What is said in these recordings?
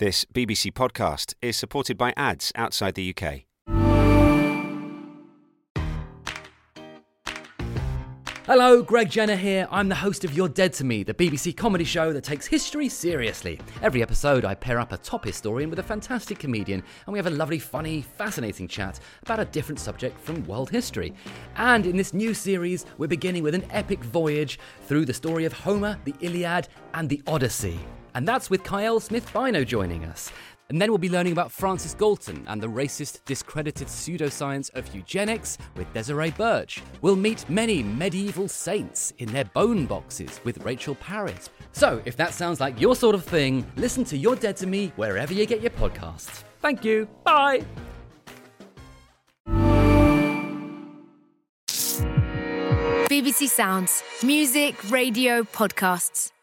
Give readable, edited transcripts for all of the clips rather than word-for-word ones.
This BBC podcast is supported by ads outside the UK. Hello, Greg Jenner here. I'm the host of You're Dead to Me, the BBC comedy show that takes history seriously. Every episode, I pair up a top historian with a fantastic comedian, and we have a lovely, funny, fascinating chat about a different subject from world history. And in this new series, we're beginning with an epic voyage through the story of Homer, the Iliad, and the Odyssey. And that's with Kyle Smith-Bino joining us. And then we'll be learning about Francis Galton and the racist, discredited pseudoscience of eugenics with Desiree Birch. We'll meet many medieval saints in their bone boxes with Rachel Parrott. So, if that sounds like your sort of thing, listen to You're Dead to Me wherever you get your podcasts. Thank you. Bye. BBC Sounds. Music, radio, podcasts.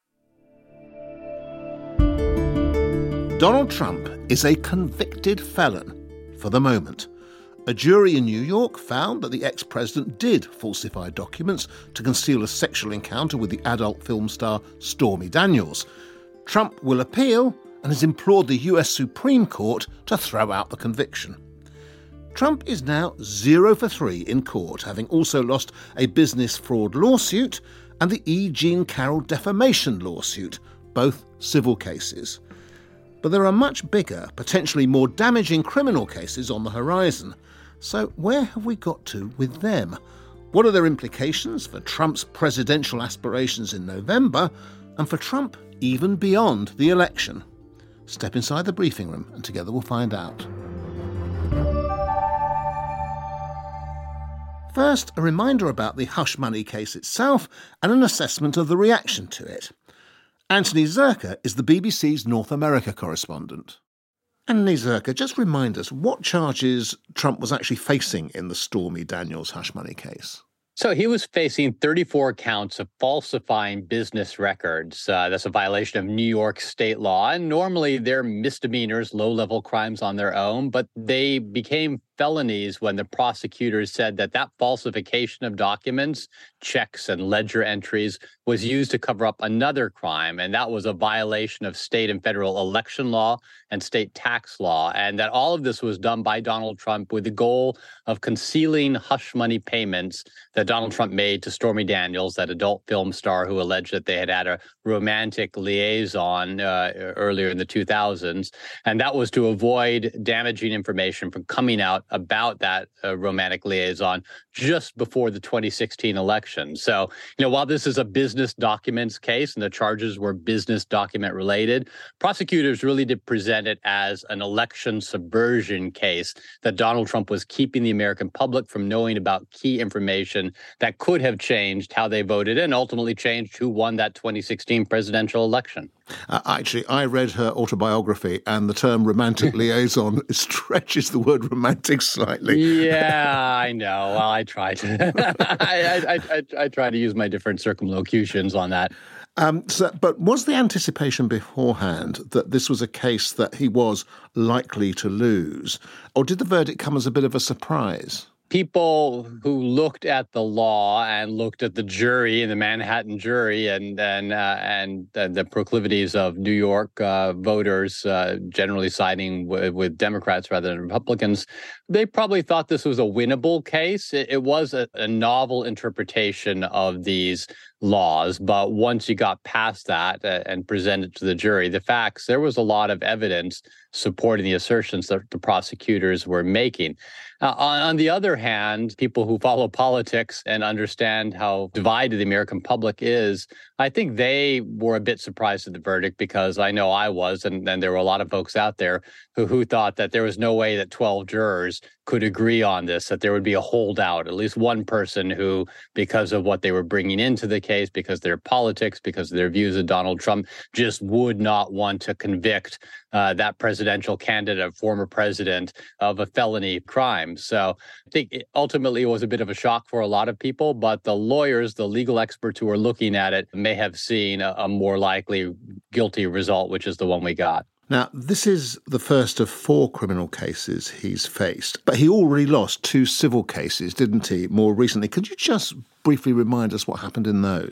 Donald Trump is a convicted felon for the moment. A jury in New York found that the ex-president did falsify documents to conceal a sexual encounter with the adult film star Stormy Daniels. Trump will appeal and has implored the US Supreme Court to throw out the conviction. Trump is now 0 for 3 in court, having also lost a business fraud lawsuit and the E. Jean Carroll defamation lawsuit, both civil cases. But there are much bigger, potentially more damaging criminal cases on the horizon. So where have we got to with them? What are their implications for Trump's presidential aspirations in November and for Trump even beyond the election? Step inside the briefing room and together we'll find out. First, a reminder about the hush money case itself and an assessment of the reaction to it. Anthony Zerka is the BBC's North America correspondent. Anthony Zerka, just remind us what charges Trump was actually facing in the Stormy Daniels hush money case. So he was facing 34 counts of falsifying business records. That's a violation of New York state law. And normally they're misdemeanors, low-level crimes on their own, but they became felonies when the prosecutors said that that falsification of documents, checks and ledger entries was used to cover up another crime. And that was a violation of state and federal election law and state tax law. And that all of this was done by Donald Trump with the goal of concealing hush money payments that Donald Trump made to Stormy Daniels, that adult film star who alleged that they had had a romantic liaison earlier in the 2000s. And that was to avoid damaging information from coming out about that romantic liaison just before the 2016 election. So, while this is a business documents case and the charges were business document related, prosecutors really did present it as an election subversion case, that Donald Trump was keeping the American public from knowing about key information that could have changed how they voted and ultimately changed who won that 2016 presidential election. Actually, I read her autobiography, and the term romantic liaison stretches the word romantic slightly. Yeah, I know. Well, I try to. I try to use my different circumlocutions on that. But was the anticipation beforehand that this was a case that he was likely to lose, or did the verdict come as a bit of a surprise? People who looked at the law and looked at the jury and the Manhattan jury and the proclivities of New York voters generally siding with Democrats rather than Republicans, they probably thought this was a winnable case. It was a novel interpretation of these laws, but once you got past that and presented to the jury the facts, there was a lot of evidence supporting the assertions that the prosecutors were making. On the other hand, people who follow politics and understand how divided the American public is, I think they were a bit surprised at the verdict, because I know I was, and there were a lot of folks out there who thought that there was no way that 12 jurors could agree on this, that there would be a holdout, at least one person who, because of what they were bringing into the case, because of their politics, because of their views of Donald Trump, just would not want to convict that presidential candidate, former president, of a felony crime. So I think ultimately it was a bit of a shock for a lot of people, but the lawyers, the legal experts who are looking at it may have seen a more likely guilty result, which is the one we got. Now, this is the first of 4 criminal cases he's faced, but he already lost 2 civil cases, didn't he, more recently? Could you just briefly remind us what happened in those?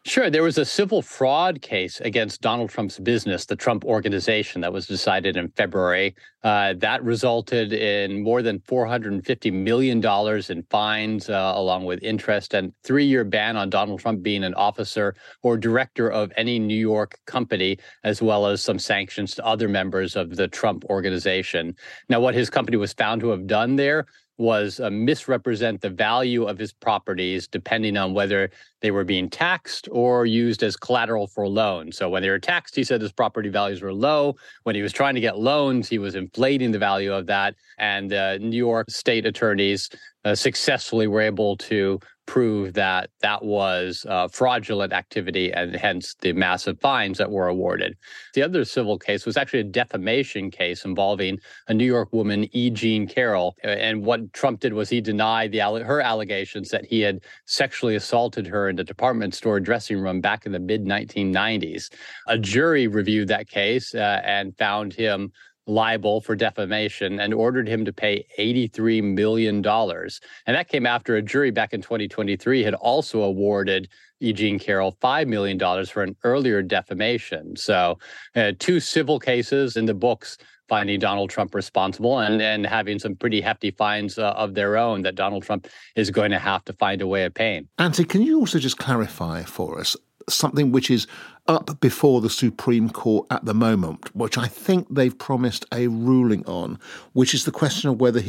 Sure. There was a civil fraud case against Donald Trump's business, the Trump Organization, that was decided in February. That resulted in more than $450 million in fines, along with interest, and 3-year ban on Donald Trump being an officer or director of any New York company, as well as some sanctions to other members of the Trump Organization. Now, what his company was found to have done there was misrepresent the value of his properties depending on whether they were being taxed or used as collateral for loans. So when they were taxed, he said his property values were low. When he was trying to get loans, he was inflating the value of that. And New York state attorneys successfully were able to prove that that was fraudulent activity, and hence the massive fines that were awarded. The other civil case was actually a defamation case involving a New York woman, E. Jean Carroll. And what Trump did was he denied her allegations that he had sexually assaulted her in the department store dressing room back in the mid-1990s. A jury reviewed that case and found him liable for defamation and ordered him to pay $83 million. And that came after a jury back in 2023 had also awarded E. Jean Carroll $5 million for an earlier defamation. So 2 civil cases in the books finding Donald Trump responsible and having some pretty hefty fines of their own that Donald Trump is going to have to find a way of paying. Anthony, can you also just clarify for us something which is up before the Supreme Court at the moment, which I think they've promised a ruling on, which is the question of whether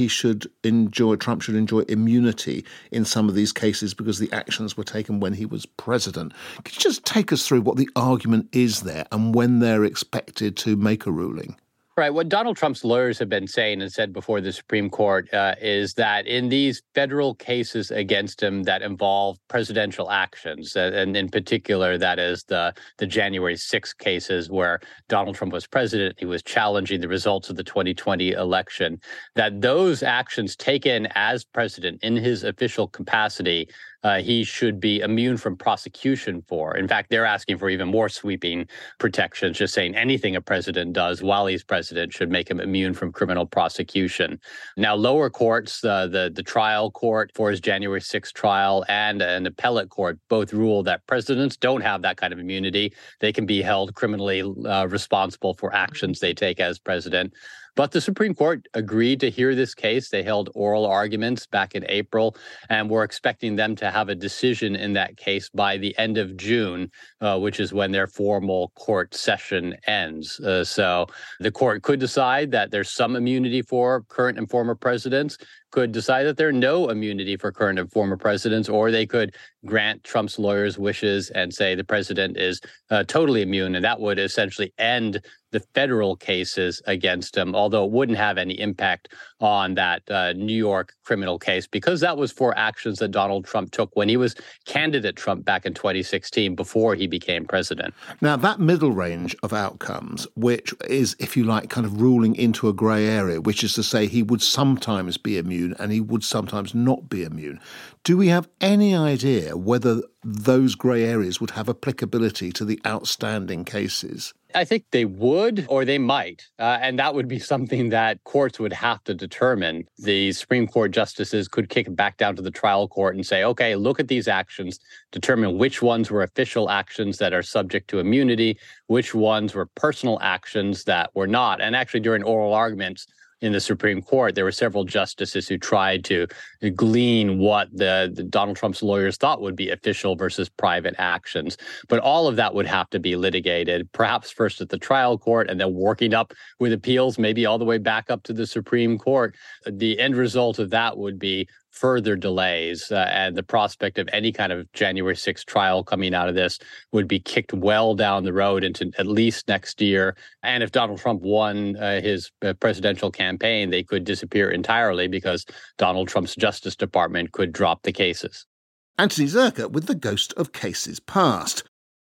Trump should enjoy immunity in some of these cases because the actions were taken when he was president. Could you just take us through what the argument is there and when they're expected to make a ruling? Right. What Donald Trump's lawyers have been saying and said before the Supreme Court is that in these federal cases against him that involve presidential actions, and in particular, that is the January 6th cases where Donald Trump was president, he was challenging the results of the 2020 election, that those actions taken as president in his official capacity, he should be immune from prosecution for. In fact, they're asking for even more sweeping protections, just saying anything a president does while he's president should make him immune from criminal prosecution. Now, lower courts, the trial court for his January 6th trial and an appellate court both rule that presidents don't have that kind of immunity. They can be held criminally responsible for actions they take as president. But the Supreme Court agreed to hear this case. They held oral arguments back in April, and we're expecting them to have a decision in that case by the end of June, which is when their formal court session ends. So the court could decide that there's some immunity for current and former presidents, could decide that there's no immunity for current and former presidents, or they could grant Trump's lawyers' wishes and say the president is totally immune, and that would essentially end the federal cases against him, although it wouldn't have any impact on that New York criminal case, because that was for actions that Donald Trump took when he was candidate Trump back in 2016, before he became president. Now, that middle range of outcomes, which is, if you like, kind of ruling into a grey area, which is to say he would sometimes be immune and he would sometimes not be immune. Do we have any idea whether those grey areas would have applicability to the outstanding cases? I think they would, or they might. And that would be something that courts would have to determine. The Supreme Court justices could kick it back down to the trial court and say, okay, look at these actions, determine which ones were official actions that are subject to immunity, which ones were personal actions that were not. And actually, during oral arguments in the Supreme Court, there were several justices who tried to glean what the Donald Trump's lawyers thought would be official versus private actions. But all of that would have to be litigated, perhaps first at the trial court and then working up with appeals, maybe all the way back up to the Supreme Court. The end result of that would be further delays, and the prospect of any kind of January 6th trial coming out of this would be kicked well down the road into at least next year. And if Donald Trump won his presidential campaign, they could disappear entirely because Donald Trump's Justice Department could drop the cases. Anthony Zurcher with the ghost of cases past.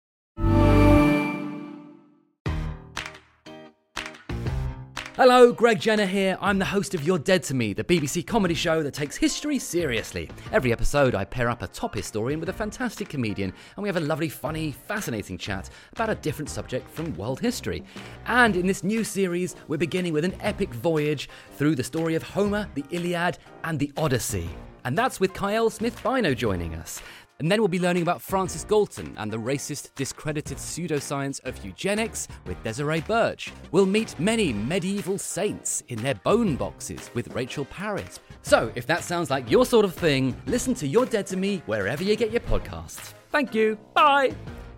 Hello, Greg Jenner here. I'm the host of You're Dead to Me, the BBC comedy show that takes history seriously. Every episode, I pair up a top historian with a fantastic comedian, and we have a lovely, funny, fascinating chat about a different subject from world history. And in this new series, we're beginning with an epic voyage through the story of Homer, the Iliad, and the Odyssey. And that's with Kyle Smith-Bino joining us. And then we'll be learning about Francis Galton and the racist, discredited pseudoscience of eugenics with Desiree Birch. We'll meet many medieval saints in their bone boxes with Rachel Parrott. So, if that sounds like your sort of thing, listen to You're Dead to Me wherever you get your podcasts. Thank you. Bye.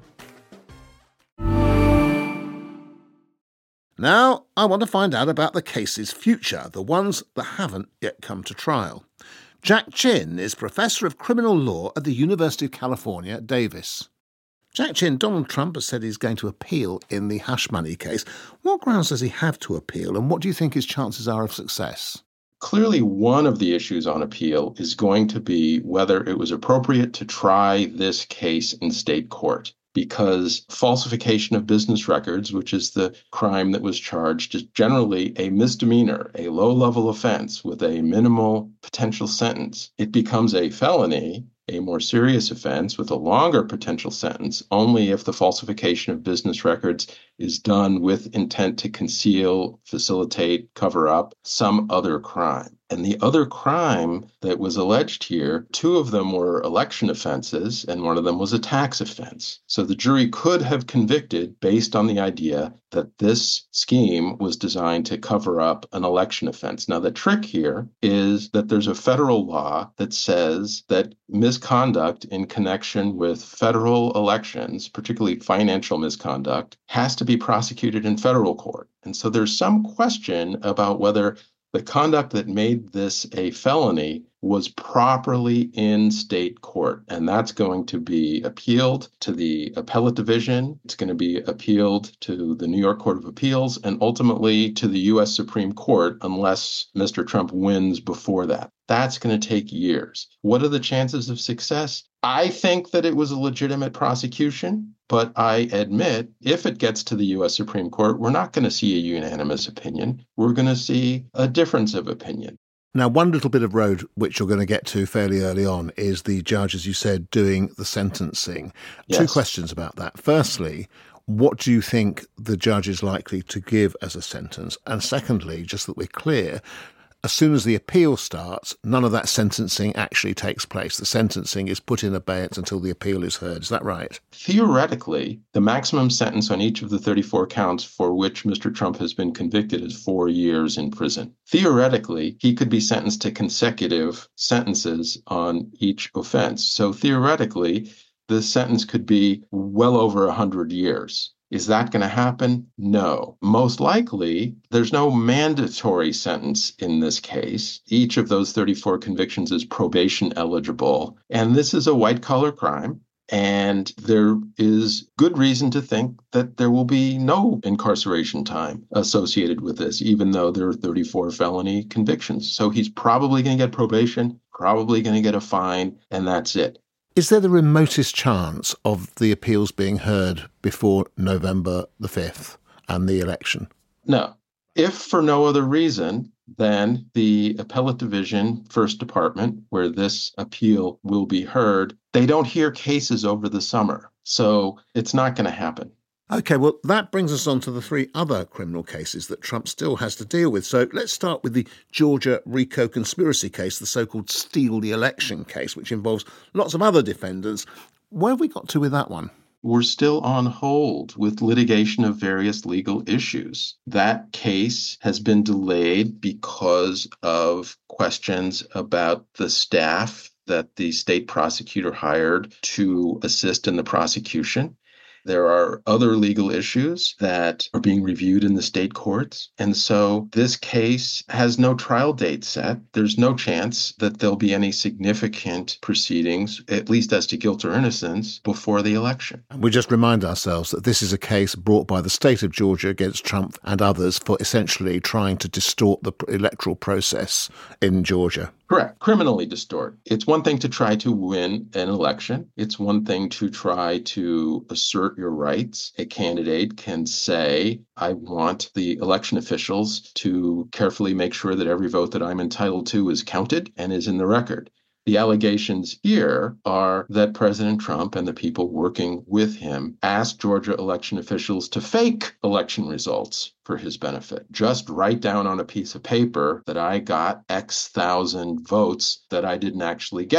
Now, I want to find out about the case's future, the ones that haven't yet come to trial. Jack Chin is Professor of Criminal Law at the University of California, Davis. Jack Chin, Donald Trump has said he's going to appeal in the hush money case. What grounds does he have to appeal, and what do you think his chances are of success? Clearly, one of the issues on appeal is going to be whether it was appropriate to try this case in state court, because falsification of business records, which is the crime that was charged, is generally a misdemeanor, a low-level offense with a minimal potential sentence. It becomes a felony, a more serious offense with a longer potential sentence, only if the falsification of business records is done with intent to conceal, facilitate, cover up some other crime. And the other crime that was alleged here, two of them were election offenses, and one of them was a tax offense. So the jury could have convicted based on the idea that this scheme was designed to cover up an election offense. Now, the trick here is that there's a federal law that says that misconduct in connection with federal elections, particularly financial misconduct, has to be prosecuted in federal court. And so there's some question about whether the conduct that made this a felony was properly in state court, and that's going to be appealed to the appellate division. It's going to be appealed to the New York Court of Appeals and ultimately to the U.S. Supreme Court unless Mr. Trump wins before that. That's going to take years. What are the chances of success? I think that it was a legitimate prosecution, but I admit if it gets to the U.S. Supreme Court, we're not going to see a unanimous opinion. We're going to see a difference of opinion. Now, one little bit of road which you're going to get to fairly early on is the judge, as you said, doing the sentencing. Yes. Two questions about that. Firstly, what do you think the judge is likely to give as a sentence? And secondly, just that we're clear, as soon as the appeal starts, none of that sentencing actually takes place. The sentencing is put in abeyance until the appeal is heard. Is that right? Theoretically, the maximum sentence on each of the 34 counts for which Mr. Trump has been convicted is 4 years in prison. Theoretically, he could be sentenced to consecutive sentences on each offense. So theoretically, the sentence could be well over 100 years. Is that going to happen? No. Most likely, there's no mandatory sentence in this case. Each of those 34 convictions is probation eligible. And this is a white-collar crime. And there is good reason to think that there will be no incarceration time associated with this, even though there are 34 felony convictions. So he's probably going to get probation, probably going to get a fine, and that's it. Is there the remotest chance of the appeals being heard before November the 5th and the election? No. If for no other reason, then the appellate division, First Department, where this appeal will be heard, they don't hear cases over the summer. So it's not going to happen. OK, well, that brings us on to the three other criminal cases that Trump still has to deal with. So let's start with the Georgia RICO conspiracy case, the so-called Steal the Election case, which involves lots of other defendants. Where have we got to with that one? We're still on hold with litigation of various legal issues. That case has been delayed because of questions about the staff that the state prosecutor hired to assist in the prosecution. There are other legal issues that are being reviewed in the state courts. And so this case has no trial date set. There's no chance that there'll be any significant proceedings, at least as to guilt or innocence, before the election. And we just remind ourselves that this is a case brought by the state of Georgia against Trump and others for essentially trying to distort the electoral process in Georgia. Correct. Criminally distort. It's one thing to try to win an election. It's one thing to try to assert your rights. A candidate can say, I want the election officials to carefully make sure that every vote that I'm entitled to is counted and is in the record. The allegations here are that President Trump and the people working with him asked Georgia election officials to fake election results for his benefit. Just write down on a piece of paper that I got X thousand votes that I didn't actually get.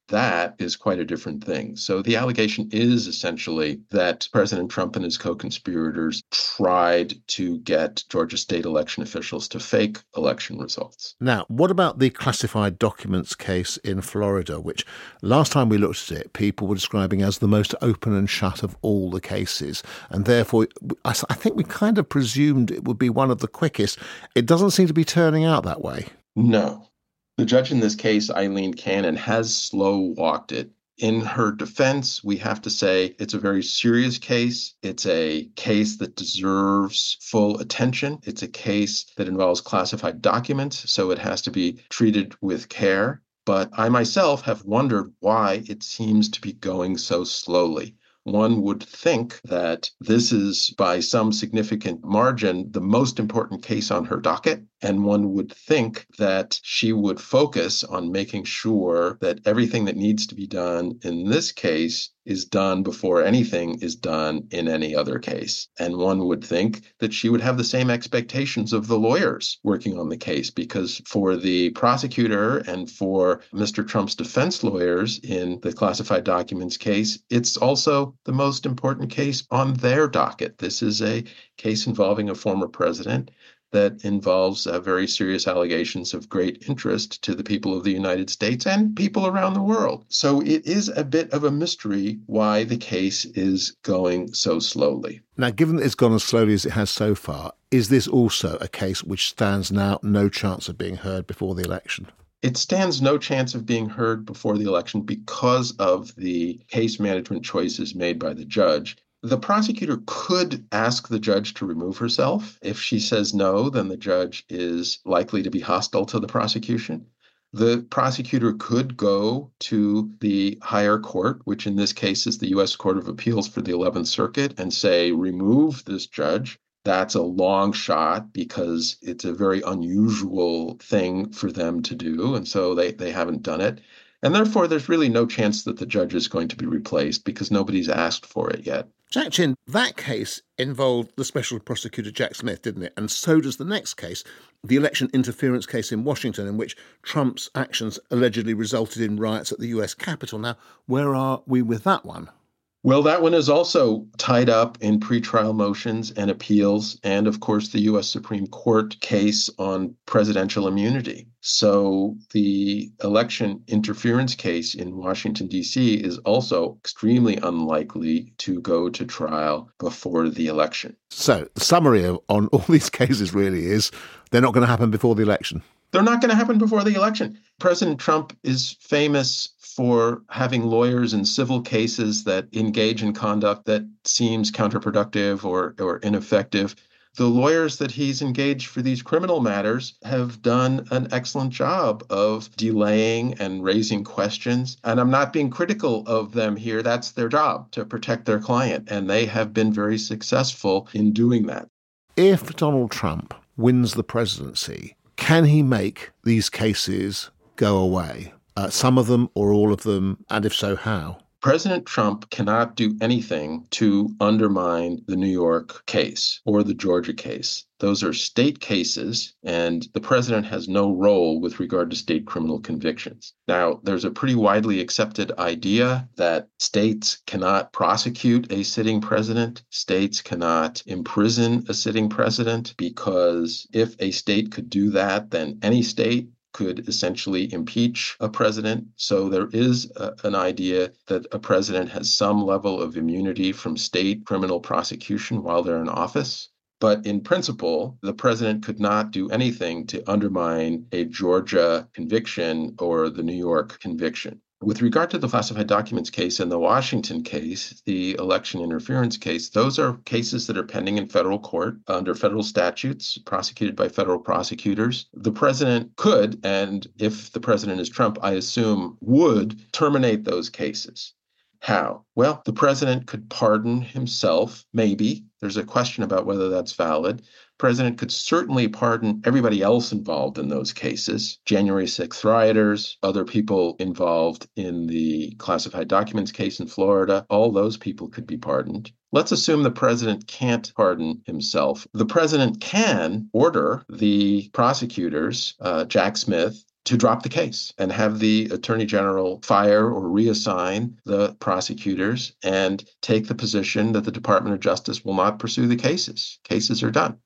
that is quite a different thing. So the allegation is essentially that President Trump and his co-conspirators tried to get Georgia state election officials to fake election results. Now, what about the classified documents case in Florida, which last time we looked at it, people were describing as the most open and shut of all the cases. And therefore, I think we kind of presumed it would be one of the quickest. It doesn't seem to be turning out that way. No. The judge in this case, Eileen Cannon, has slow-walked it. In her defense, we have to say it's a very serious case. It's a case that deserves full attention. It's a case that involves classified documents, so it has to be treated with care. But I myself have wondered why it seems to be going so slowly. One would think that this is, by some significant margin, the most important case on her docket. And one would think that she would focus on making sure that everything that needs to be done in this case is done before anything is done in any other case. And one would think that she would have the same expectations of the lawyers working on the case, because for the prosecutor and for Mr. Trump's defense lawyers in the classified documents case, it's also the most important case on their docket. This is a case involving a former president that involves very serious allegations of great interest to the people of the United States and people around the world. So it is a bit of a mystery why the case is going so slowly. Now, given that it's gone as slowly as it has so far, is this also a case which stands now no chance of being heard before the election? It stands no chance of being heard before the election because of the case management choices made by the judge. The prosecutor could ask the judge to remove herself. If she says no, then the judge is likely to be hostile to the prosecution. The prosecutor could go to the higher court, which in this case is the U.S. Court of Appeals for the 11th Circuit, and say, remove this judge. That's a long shot because it's a very unusual thing for them to do, and so they haven't done it. And therefore, there's really no chance that the judge is going to be replaced because nobody's asked for it yet. Jack Chin, that case involved the special prosecutor Jack Smith, didn't it? And so does the next case, the election interference case in Washington, in which Trump's actions allegedly resulted in riots at the US Capitol. Now, where are we with that one? Well, that one is also tied up in pretrial motions and appeals, and of course, the U.S. Supreme Court case on presidential immunity. So the election interference case in Washington, D.C. is also extremely unlikely to go to trial before the election. So the summary on all these cases really is they're not going to happen before the election. They're not going to happen before the election. President Trump is famous for having lawyers in civil cases that engage in conduct that seems counterproductive or ineffective. The lawyers that he's engaged for these criminal matters have done an excellent job of delaying and raising questions. And I'm not being critical of them here. That's their job, to protect their client. And they have been very successful in doing that. If Donald Trump wins the presidency, can he make these cases go away? Some of them or all of them, and if so, how? President Trump cannot do anything to undermine the New York case or the Georgia case. Those are state cases, and the president has no role with regard to state criminal convictions. Now, there's a pretty widely accepted idea that states cannot prosecute a sitting president. States cannot imprison a sitting president, because if a state could do that, then any state could essentially impeach a president. So there is an idea that a president has some level of immunity from state criminal prosecution while they're in office. But in principle, the president could not do anything to undermine a Georgia conviction or the New York conviction. With regard to the classified documents case and the Washington case, the election interference case, those are cases that are pending in federal court under federal statutes, prosecuted by federal prosecutors. The president could, and if the president is Trump, I assume would, terminate those cases. How? Well, the president could pardon himself, maybe. There's a question about whether that's valid. The president could certainly pardon everybody else involved in those cases. January 6th rioters, other people involved in the classified documents case in Florida, all those people could be pardoned. Let's assume the president can't pardon himself. The president can order the prosecutors, Jack Smith, to drop the case and have the Attorney General fire or reassign the prosecutors and take the position that the Department of Justice will not pursue the cases. Cases are done.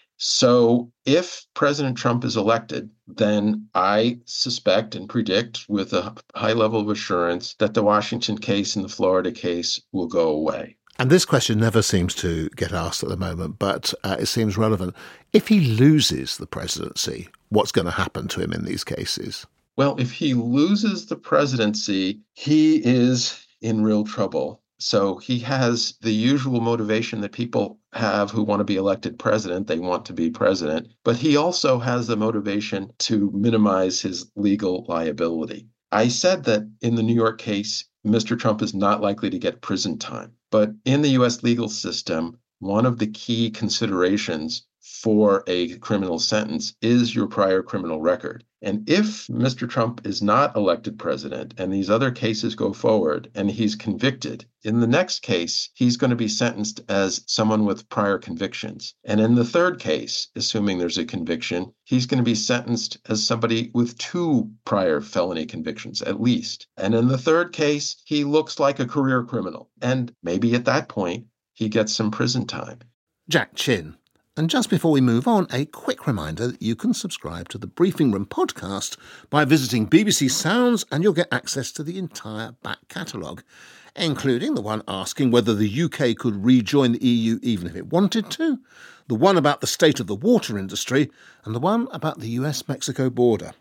So if President Trump is elected, then I suspect and predict with a high level of assurance that the Washington case and the Florida case will go away. And this question never seems to get asked at the moment, but it seems relevant. If he loses the presidency, what's going to happen to him in these cases? Well, if he loses the presidency, he is in real trouble. So he has the usual motivation that people have who want to be elected president. They want to be president. But he also has the motivation to minimize his legal liability. I said that in the New York case, Mr. Trump is not likely to get prison time. But in the U.S. legal system, one of the key considerations for a criminal sentence is your prior criminal record. And if Mr. Trump is not elected president and these other cases go forward and he's convicted, in the next case, he's going to be sentenced as someone with prior convictions. And in the third case, assuming there's a conviction, he's going to be sentenced as somebody with 2 prior felony convictions at least. And in the third case, he looks like a career criminal. And maybe at that point, he gets some prison time. Jack Chin. And just before we move on, a quick reminder that you can subscribe to the Briefing Room podcast by visiting BBC Sounds, and you'll get access to the entire back catalogue, including the one asking whether the UK could rejoin the EU even if it wanted to, the one about the state of the water industry, and the one about the US-Mexico border.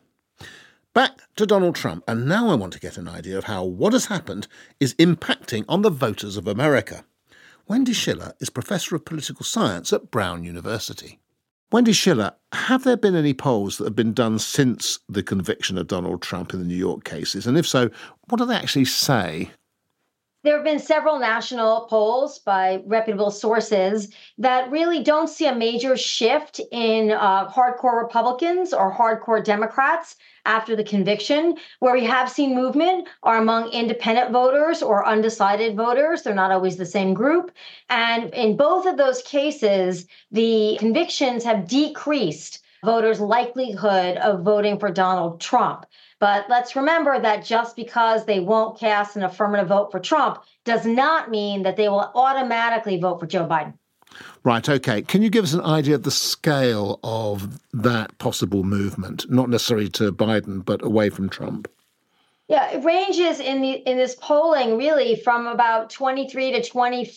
Back to Donald Trump, and now I want to get an idea of how what has happened is impacting on the voters of America. Wendy Schiller is Professor of Political Science at Brown University. Wendy Schiller, have there been any polls that have been done since the conviction of Donald Trump in the New York cases? And if so, what do they actually say? There have been several national polls by reputable sources that really don't see a major shift in hardcore Republicans or hardcore Democrats after the conviction. Where we have seen movement are among independent voters or undecided voters. They're not always the same group. And in both of those cases, the convictions have decreased voters' likelihood of voting for Donald Trump. But let's remember that just because they won't cast an affirmative vote for Trump does not mean that they will automatically vote for Joe Biden. Right, OK. Can you give us an idea of the scale of that possible movement, not necessarily to Biden, but away from Trump? Yeah, it ranges in this polling really from about 23 to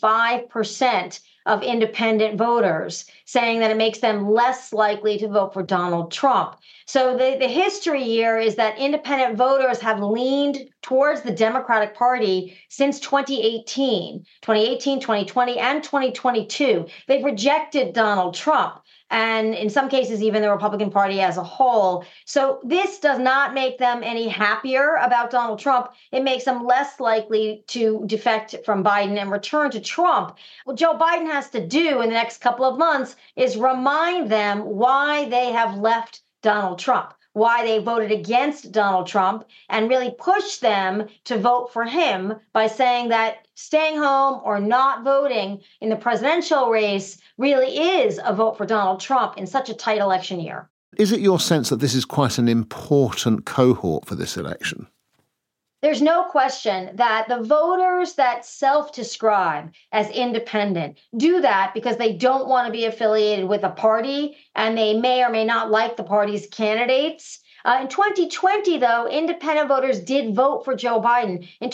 25% of independent voters, saying that it makes them less likely to vote for Donald Trump. So the history here is that independent voters have leaned towards the Democratic Party since 2018, 2020, and 2022. They've rejected Donald Trump, and in some cases, even the Republican Party as a whole. So this does not make them any happier about Donald Trump. It makes them less likely to defect from Biden and return to Trump. What Joe Biden has to do in the next couple of months is remind them why they have left Donald Trump, why they voted against Donald Trump, and really push them to vote for him by saying that staying home or not voting in the presidential race really is a vote for Donald Trump in such a tight election year. Is it your sense that this is quite an important cohort for this election? There's no question that the voters that self-describe as independent do that because they don't want to be affiliated with a party, and they may or may not like the party's candidates. In 2020, though, independent voters did vote for Joe Biden. In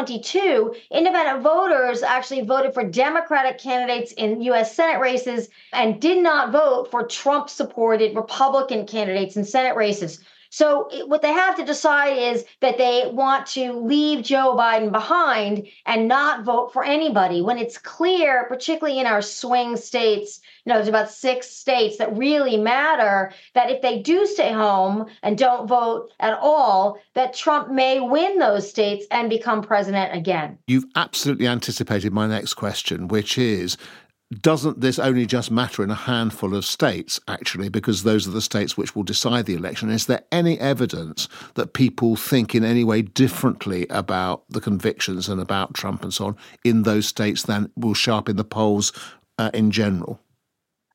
2022, independent voters actually voted for Democratic candidates in U.S. Senate races and did not vote for Trump-supported Republican candidates in Senate races. So what they have to decide is that they want to leave Joe Biden behind and not vote for anybody, when it's clear, particularly in our swing states, there's about 6 states that really matter, that if they do stay home and don't vote at all, that Trump may win those states and become president again. You've absolutely anticipated my next question, which is, doesn't this only just matter in a handful of states, actually, because those are the states which will decide the election? Is there any evidence that people think in any way differently about the convictions and about Trump and so on in those states than will show up in the polls in general?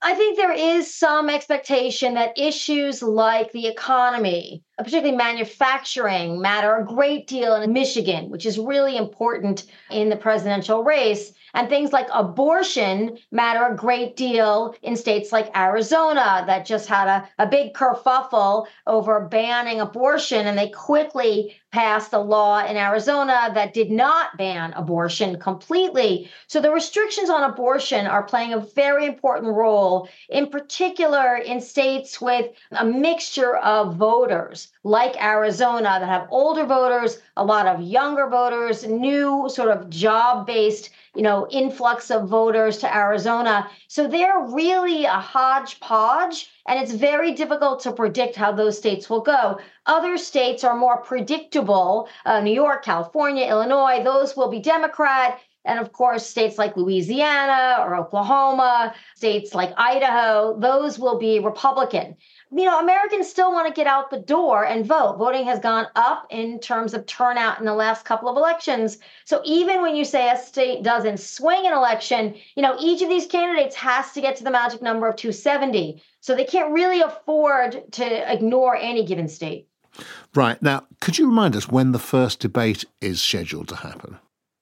I think there is some expectation that issues like the economy, particularly manufacturing, matter a great deal in Michigan, which is really important in the presidential race. And things like abortion matter a great deal in states like Arizona that just had a big kerfuffle over banning abortion. And they quickly passed a law in Arizona that did not ban abortion completely. So the restrictions on abortion are playing a very important role, in particular in states with a mixture of voters like Arizona that have older voters, a lot of younger voters, new sort of job-based influx of voters to Arizona. So they're really a hodgepodge, and it's very difficult to predict how those states will go. Other states are more predictable. New York, California, Illinois, those will be Democrat. And of course, states like Louisiana or Oklahoma, states like Idaho, those will be Republican. Americans still want to get out the door and vote. Voting has gone up in terms of turnout in the last couple of elections. So even when you say a state doesn't swing an election, each of these candidates has to get to the magic number of 270. So they can't really afford to ignore any given state. Right. Now, could you remind us when the first debate is scheduled to happen?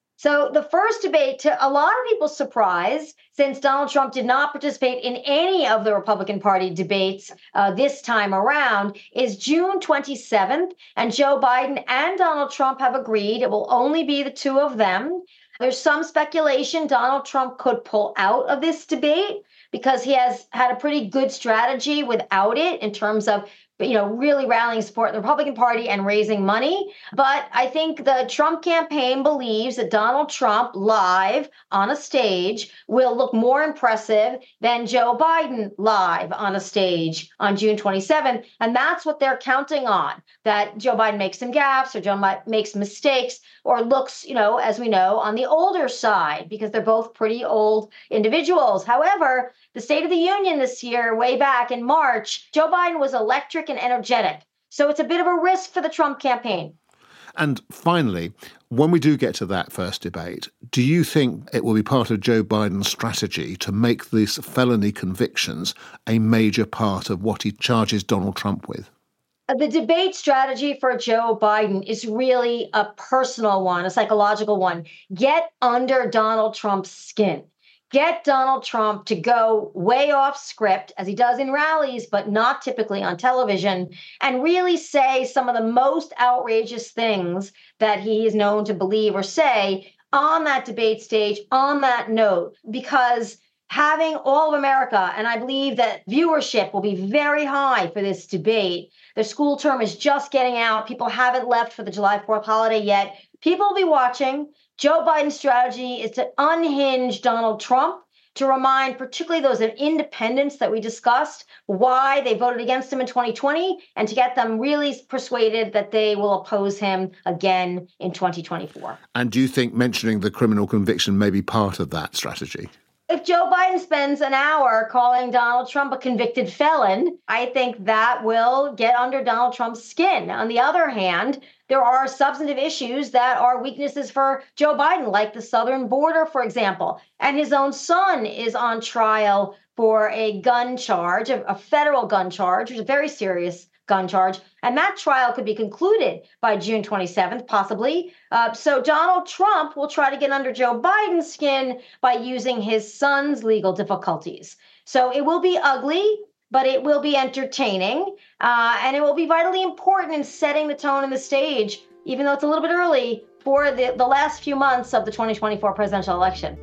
So the first debate, to a lot of people's surprise, since Donald Trump did not participate in any of the Republican Party debates this time around, is June 27th. And Joe Biden and Donald Trump have agreed it will only be the two of them. There's some speculation Donald Trump could pull out of this debate because he has had a pretty good strategy without it in terms of really rallying support in the Republican Party and raising money. But I think the Trump campaign believes that Donald Trump live on a stage will look more impressive than Joe Biden live on a stage on June 27th. And that's what they're counting on, that Joe Biden makes some gaffes or Joe Biden makes mistakes or looks, as we know, on the older side because they're both pretty old individuals. However, the State of the Union this year, way back in March, Joe Biden was electric and energetic. So it's a bit of a risk for the Trump campaign. And finally, when we do get to that first debate, do you think it will be part of Joe Biden's strategy to make these felony convictions a major part of what he charges Donald Trump with? The debate strategy for Joe Biden is really a personal one, a psychological one. Get under Donald Trump's skin. Get Donald Trump to go way off script, as he does in rallies, but not typically on television, and really say some of the most outrageous things that he is known to believe or say on that debate stage, on that note, because having all of America, and I believe that viewership will be very high for this debate. The school term is just getting out. People haven't left for the July 4th holiday yet. People will be watching. Joe Biden's strategy is to unhinge Donald Trump, to remind particularly those of independents that we discussed why they voted against him in 2020, and to get them really persuaded that they will oppose him again in 2024. And do you think mentioning the criminal conviction may be part of that strategy? If Joe Biden spends an hour calling Donald Trump a convicted felon, I think that will get under Donald Trump's skin. On the other hand, there are substantive issues that are weaknesses for Joe Biden, like the southern border, for example. And his own son is on trial for a gun charge, a federal gun charge, which is a very serious gun charge. And that trial could be concluded by June 27th, possibly. So Donald Trump will try to get under Joe Biden's skin by using his son's legal difficulties. So it will be ugly, but it will be entertaining. And it will be vitally important in setting the tone and the stage, even though it's a little bit early, for the last few months of the 2024 presidential election.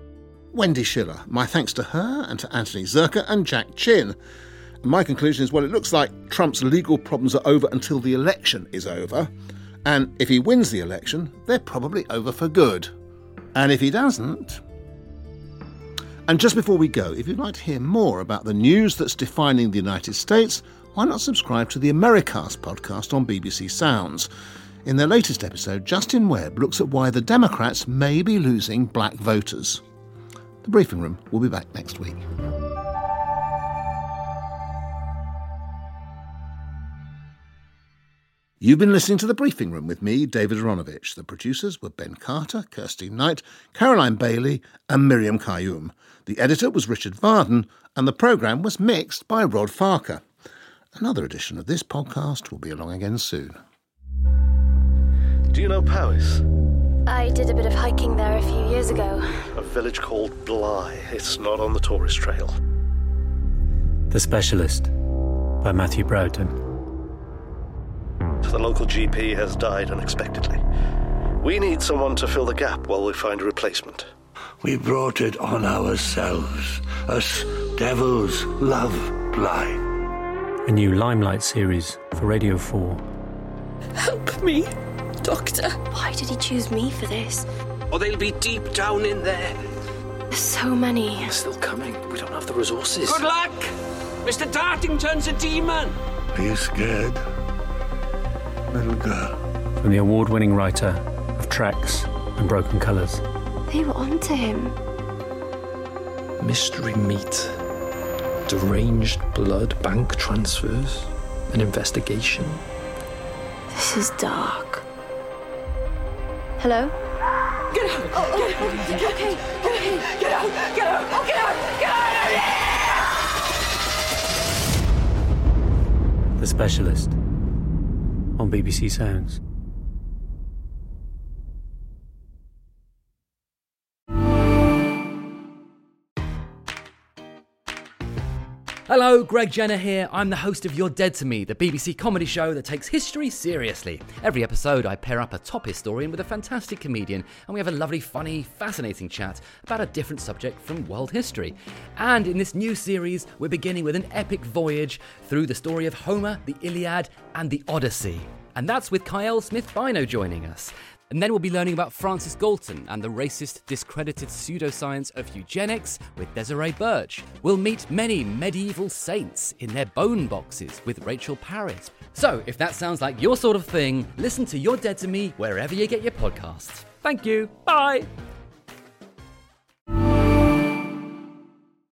Wendy Schiller. My thanks to her and to Anthony Zerka and Jack Chin. My conclusion is, well, it looks like Trump's legal problems are over until the election is over. And if he wins the election, they're probably over for good. And if he doesn't... And just before we go, if you'd like to hear more about the news that's defining the United States, why not subscribe to the Americast podcast on BBC Sounds? In their latest episode, Justin Webb looks at why the Democrats may be losing black voters. The Briefing Room will be back next week. You've been listening to The Briefing Room with me, David Aronovich. The producers were Ben Carter, Kirsty Knight, Caroline Bailey and Miriam Kayoum. The editor was Richard Varden and the programme was mixed by Rod Farker. Another edition of this podcast will be along again soon. Do you know Powys? I did a bit of hiking there a few years ago. A village called Bly. It's not on the tourist trail. The Specialist by Matthew Broughton. The local GP has died unexpectedly. We need someone to fill the gap while we find a replacement. We brought it on ourselves. Us devils love Bly. A new Limelight series for Radio 4. Help me, Doctor. Why did he choose me for this? Or they'll be deep down in there. There's so many. They're still coming. We don't have the resources. Good luck! Mr. Dartington's a demon. Are you scared, little girl? From the award-winning writer of Tracks and Broken Colours. They were onto him. Mystery meat. Deranged blood bank transfers. An investigation. This is dark. Hello? Get out! Okay. Get out! Get out! Get out! Get out of here! The Specialist on BBC Sounds. Hello, Greg Jenner here. I'm the host of You're Dead to Me, the BBC comedy show that takes history seriously. Every episode, I pair up a top historian with a fantastic comedian, and we have a lovely, funny, fascinating chat about a different subject from world history. And in this new series, we're beginning with an epic voyage through the story of Homer, the Iliad, and the Odyssey. And that's with Kyle Smith-Bino joining us. And then we'll be learning about Francis Galton and the racist, discredited pseudoscience of eugenics with Desiree Birch. We'll meet many medieval saints in their bone boxes with Rachel Parrott. So, if that sounds like your sort of thing, listen to You're Dead to Me wherever you get your podcasts. Thank you. Bye.